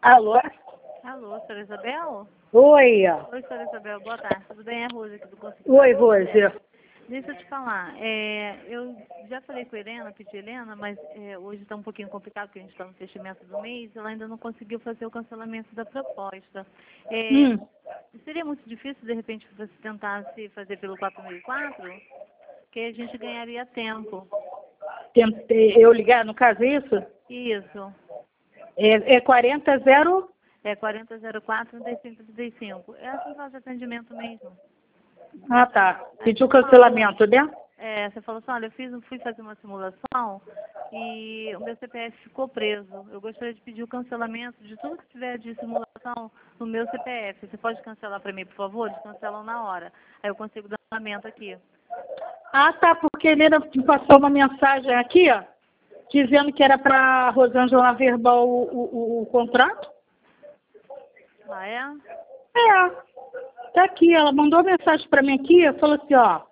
Alô? Alô, senhora Isabel? Oi. Oi, senhora Isabel, boa tarde. Tudo bem? É a Rose aqui do Conselho. Oi, Rose. Deixa eu te falar, eu já falei com a Helena, pedi a Helena, mas hoje está um pouquinho complicado porque a gente está no fechamento do mês, ela ainda não conseguiu fazer o cancelamento da proposta. Seria muito difícil, de repente, você tentasse fazer pelo 4004? Que a gente ganharia tempo. Eu ligar, no caso, isso? Isso. É 40-0? É 4004-3535. É a central de atendimento mesmo. Ah, tá. Aí Pediu você fala, cancelamento, né? você falou assim, olha, fui fazer uma simulação e o meu CPF ficou preso. Eu gostaria de pedir o cancelamento de tudo que tiver de simulação no meu CPF. Você pode cancelar para mim, por favor? Eles cancelam na hora. Aí eu consigo dar um andamento aqui. Ah, tá, porque a Helena me passou uma mensagem aqui, ó, dizendo que era para a Rosângela verbal o contrato. Ah, é? É, tá aqui, ela mandou mensagem para mim aqui, falou assim, ó,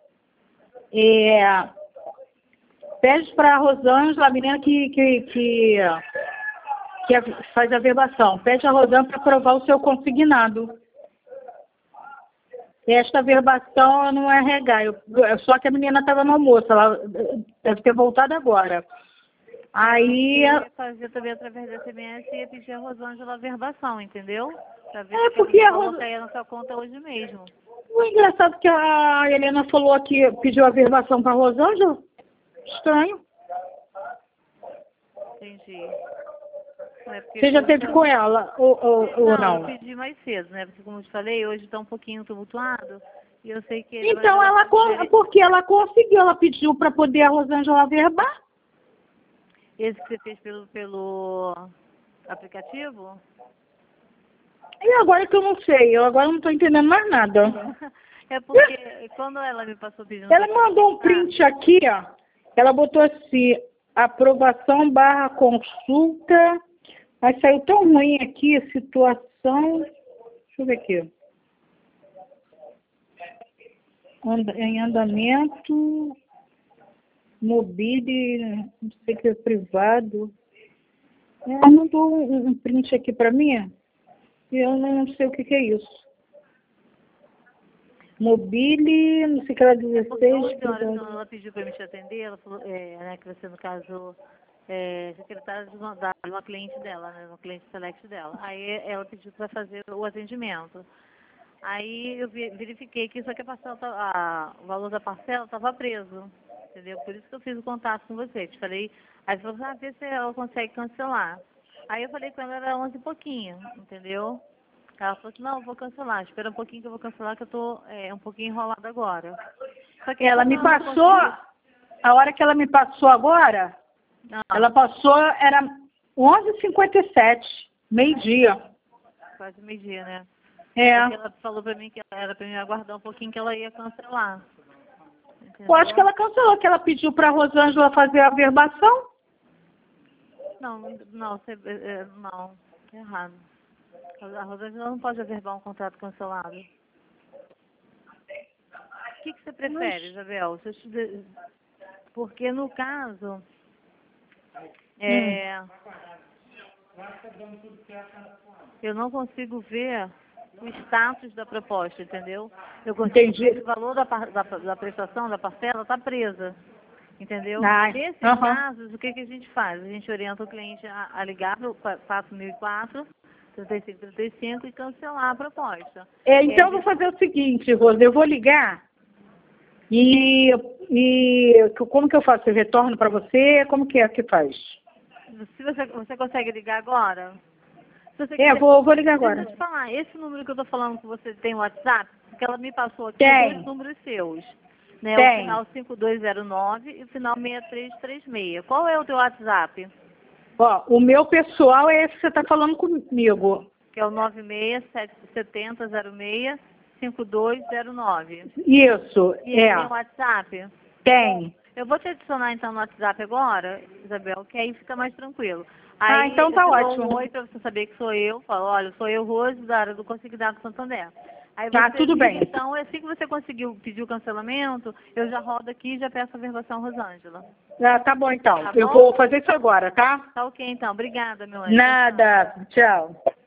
pede para a Rosângela, a menina que faz a verbação, pede a Rosângela para aprovar o seu consignado. Esta verbação não é regar, só que a menina estava no almoço, ela deve ter voltado agora. Aí... Eu ia fazer também através da SMS e ia pedir a Rosângela a verbação, entendeu? Pra ver se porque a coloca aí na sua conta hoje mesmo. O engraçado é que a Helena falou aqui, pediu a verbação para a Rosângela. Estranho. Entendi. Você já teve com ela ou não? Eu pedi mais cedo, né? Porque, como eu te falei, hoje está um pouquinho tumultuado. E eu sei que ele Então, porque ela conseguiu, ela pediu para poder a Rosângela verbar. Esse que você fez pelo aplicativo? E agora que eu não sei, eu agora não estou entendendo mais nada. É porque quando ela me passou pedindo... Ela mandou um print aqui, ó. Ela botou assim, aprovação / consulta. Mas saiu tão ruim aqui, situação... Deixa eu ver aqui. Em andamento, mobile, não sei o que é privado. Ela mandou um print aqui para mim e eu não sei o que é isso. Mobile, não sei o que era 16. Ela pediu para me te atender, ela falou né, que você, no caso, secretária de uma cliente dela, né, uma cliente select dela. Aí ela pediu para fazer o atendimento. Aí eu verifiquei que isso aqui o valor da parcela estava preso, entendeu? Por isso que eu fiz o contato com você. Te falei, aí você falou, vê se ela consegue cancelar. Aí eu falei com ela, era 11 e pouquinho, entendeu? Ela falou assim, não, eu vou cancelar, espera um pouquinho que eu vou cancelar, que eu tô um pouquinho enrolada agora. Só que ela me passou, a hora que ela me passou agora, ela passou, era 11h57, meio-dia. Quase meio-dia, né? Porque ela falou pra mim que era pra mim aguardar um pouquinho que ela ia cancelar. Entendeu? Eu acho que ela cancelou, que ela pediu para a Rosângela fazer a verbação. Não, errado. A Rosângela não pode averbar um contrato cancelado. O que você prefere, Isabel? Porque no caso, eu não consigo ver o status da proposta, entendeu? Eu consigo ver que o valor da prestação, da parcela, está presa. Entendeu? Nesses casos, o que a gente faz? A gente orienta o cliente a ligar para o 4004, 3535 e cancelar a proposta. Então, eu vou fazer o seguinte, Rose, eu vou ligar e como que eu faço? Eu retorno para você? Como que é que faz? Se você consegue ligar agora? Vou ligar agora. Deixa eu te falar, esse número que eu estou falando que você tem o WhatsApp, porque ela me passou aqui dois números seus. Né? O final 5209 e o final 6336. Qual é o teu WhatsApp? O meu pessoal é esse que você está falando comigo. Que é o 9670065209. Isso, e tem o WhatsApp? Tem. Eu vou te adicionar então no WhatsApp agora, Isabel, que aí fica mais tranquilo. Aí, então tá ótimo. Um oi para você saber que sou eu. Falo, olha, sou eu, Rose, da área do Consignado Santander. Aí tá, tudo bem. Então, assim que você conseguiu pedir o cancelamento, eu já rodo aqui e já peço a verbação Rosângela. Tá bom, então. Tá eu bom? vou fazer isso agora, tá? Tá ok, então. Obrigada, meu anjo. Nada. Tchau.